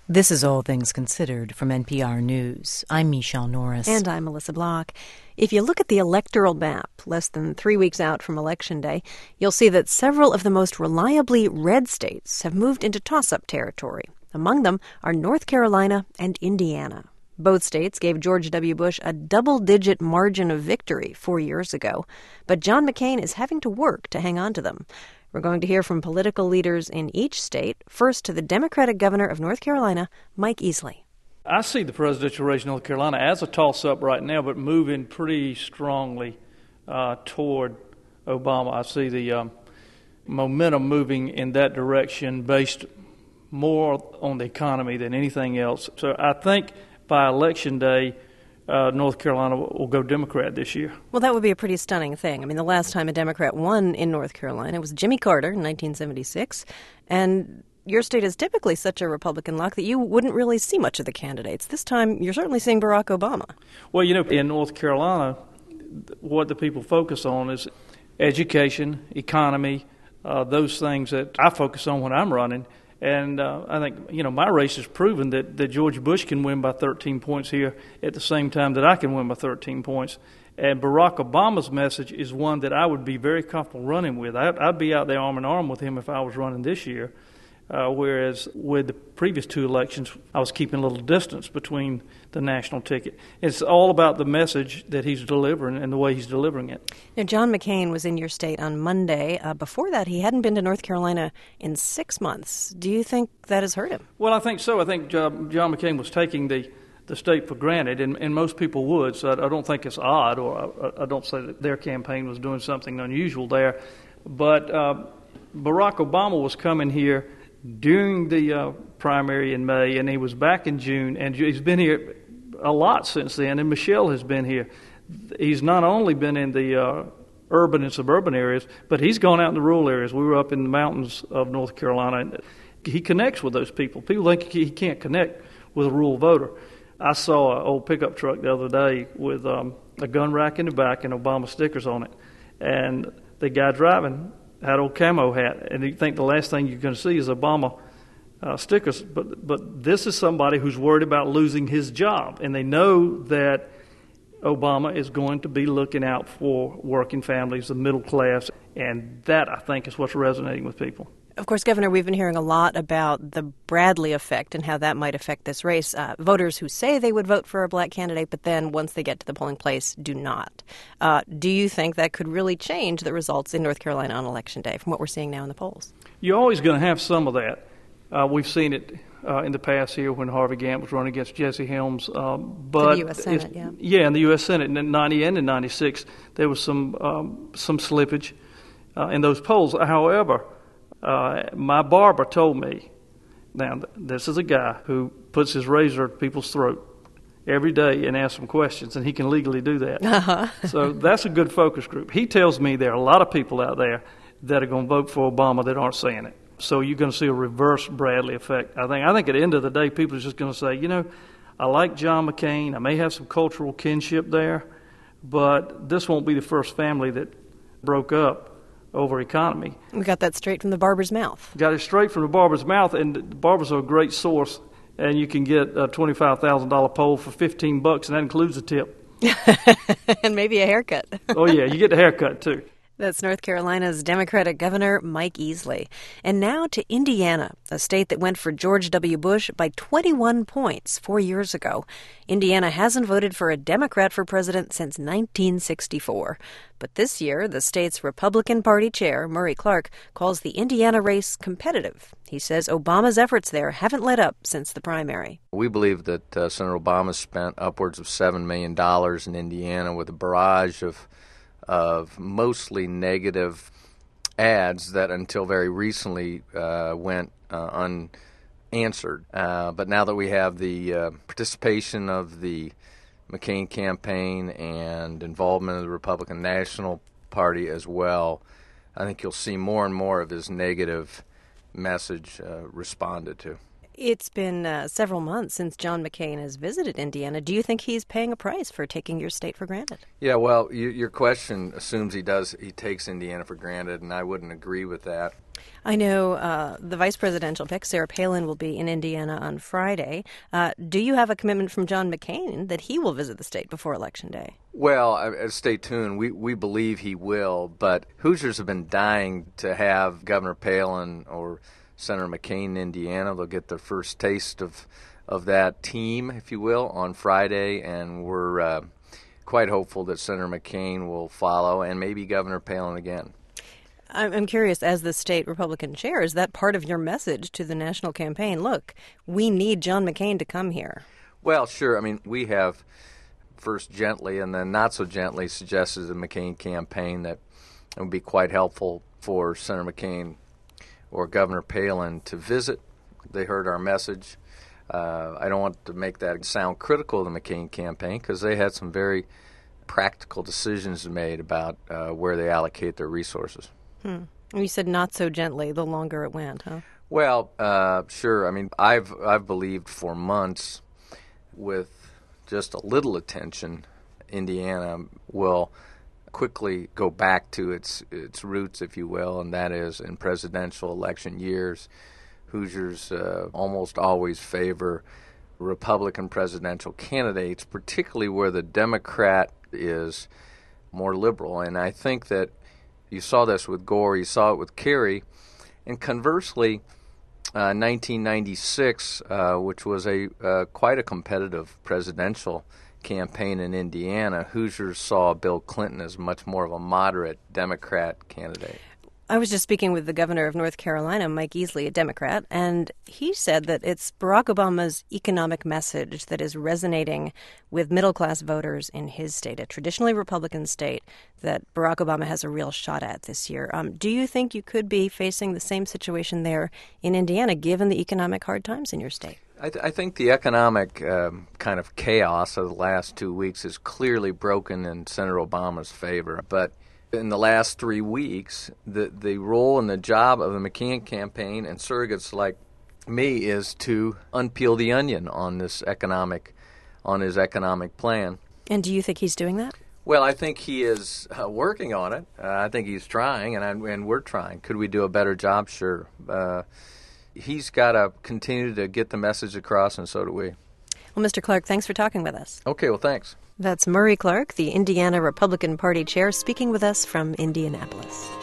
This is All Things Considered from NPR News. I'm Michelle Norris. And I'm Melissa Block. If you look at the electoral map, less than 3 weeks out from Election Day, you'll see that several of the most reliably red states have moved into toss-up territory. Among them are North Carolina and Indiana. Both states gave George W. Bush a double-digit margin of victory 4 years ago, but John McCain is having to work to hang on to them. We're going to hear from political leaders in each state. First, to the Democratic governor of North Carolina, Mike Easley. I see the presidential race in North Carolina as a toss-up right now, but moving pretty strongly toward Obama. I see the momentum moving in that direction based more on the economy than anything else. So I think by Election Day, North Carolina will go Democrat this year. Well, that would be a pretty stunning thing. I mean, the last time a Democrat won in North Carolina was Jimmy Carter in 1976, and your state is typically such a Republican lock that you wouldn't really see much of the candidates. This time, you're certainly seeing Barack Obama. Well, you know, in North Carolina, what the people focus on is education, economy, those things that I focus on when I'm running. And I think, you know, my race has proven that George Bush can win by 13 points here at the same time that I can win by 13 points. And Barack Obama's message is one that I would be very comfortable running with. I'd be out there arm in arm with him if I was running this year. Whereas with the previous two elections, I was keeping a little distance between the national ticket. It's all about the message that he's delivering and the way he's delivering it. Now, John McCain was in your state on Monday. Before that, he hadn't been to North Carolina in 6 months. Do you think that has hurt him? Well, I think so. I think John McCain was taking the state for granted, and most people would, so I don't think it's odd, or I don't say that their campaign was doing something unusual there. But Barack Obama was coming here during the primary in May, and he was back in June, and he's been here a lot since then, and Michelle has been here. He's not only been in the urban and suburban areas, but he's gone out in the rural areas. We were up in the mountains of North Carolina, and he connects with those people. People think he can't connect with a rural voter. I saw an old pickup truck the other day with a gun rack in the back and Obama stickers on it, and the guy driving had old camo hat, and you think the last thing you're going to see is Obama stickers. But this is somebody who's worried about losing his job, and they know that Obama is going to be looking out for working families, the middle class, and that, I think, is what's resonating with people. Of course, Governor, we've been hearing a lot about the Bradley effect and how that might affect this race. Voters who say they would vote for a black candidate, but then once they get to the polling place, do not. Do you think that could really change the results in North Carolina on Election Day from what we're seeing now in the polls? You're always going to have some of that. We've seen it in the past here when Harvey Gantt was running against Jesse Helms. But the U.S. Senate, yeah. Yeah, in the U.S. Senate in 90 and in 96, there was some slippage in those polls. However, my barber told me, now this is a guy who puts his razor at people's throat every day and asks them questions, and he can legally do that. Uh-huh. So that's a good focus group. He tells me there are a lot of people out there that are going to vote for Obama that aren't saying it. So you're going to see a reverse Bradley effect. I think at the end of the day, people are just going to say, you know, I like John McCain. I may have some cultural kinship there, but this won't be the first family that broke up over economy. We got that straight from the barber's mouth. Got it straight from the barber's mouth, and the barbers are a great source, and you can get a $25,000 pole for $15, and that includes a tip. And maybe a haircut. Oh, yeah, you get the haircut, too. That's North Carolina's Democratic Governor Mike Easley. And now to Indiana, a state that went for George W. Bush by 21 points 4 years ago. Indiana hasn't voted for a Democrat for president since 1964. But this year, the state's Republican Party chair, Murray Clark, calls the Indiana race competitive. He says Obama's efforts there haven't let up since the primary. We believe that Senator Obama spent upwards of $7 million in Indiana with a barrage of mostly negative ads that until very recently went unanswered. But now that we have the participation of the McCain campaign and involvement of the Republican National Party as well, I think you'll see more and more of his negative message responded to. It's been several months since John McCain has visited Indiana. Do you think he's paying a price for taking your state for granted? Yeah, well, your question assumes he takes Indiana for granted, and I wouldn't agree with that. I know the vice presidential pick, Sarah Palin, will be in Indiana on Friday. Do you have a commitment from John McCain that he will visit the state before Election Day? Well, stay tuned. We believe he will, but Hoosiers have been dying to have Governor Palin or Senator McCain in Indiana. They'll get their first taste of that team, if you will, on Friday, and we're quite hopeful that Senator McCain will follow, and maybe Governor Palin again. I'm curious, as the state Republican chair, is that part of your message to the national campaign? Look, we need John McCain to come here. Well, sure. I mean, we have first gently and then not so gently suggested to the McCain campaign that it would be quite helpful for Senator McCain or Governor Palin to visit. They heard our message. I don't want to make that sound critical of the McCain campaign because they had some very practical decisions made about where they allocate their resources. You said not so gently the longer it went, huh? Well, sure. I mean, I've believed for months with just a little attention, Indiana will quickly go back to its roots, if you will, and that is in presidential election years. Hoosiers almost always favor Republican presidential candidates, particularly where the Democrat is more liberal. And I think that you saw this with Gore, you saw it with Kerry, and conversely, 1996, which was quite a competitive presidential campaign in Indiana, Hoosiers saw Bill Clinton as much more of a moderate Democrat candidate. I was just speaking with the governor of North Carolina, Mike Easley, a Democrat, and he said that it's Barack Obama's economic message that is resonating with middle-class voters in his state, a traditionally Republican state that Barack Obama has a real shot at this year. Do you think you could be facing the same situation there in Indiana, given the economic hard times in your state? I think the economic kind of chaos of the last 2 weeks is clearly broken in Senator Obama's favor, but in the last 3 weeks, the role and the job of the McCain campaign and surrogates like me is to unpeel the onion on his economic plan. And do you think he's doing that? Well, I think he is working on it. I think he's trying, and we're trying. Could we do a better job? Sure. He's got to continue to get the message across, and so do we. Well, Mr. Clark, thanks for talking with us. Okay, well, thanks. That's Murray Clark, the Indiana Republican Party chair, speaking with us from Indianapolis.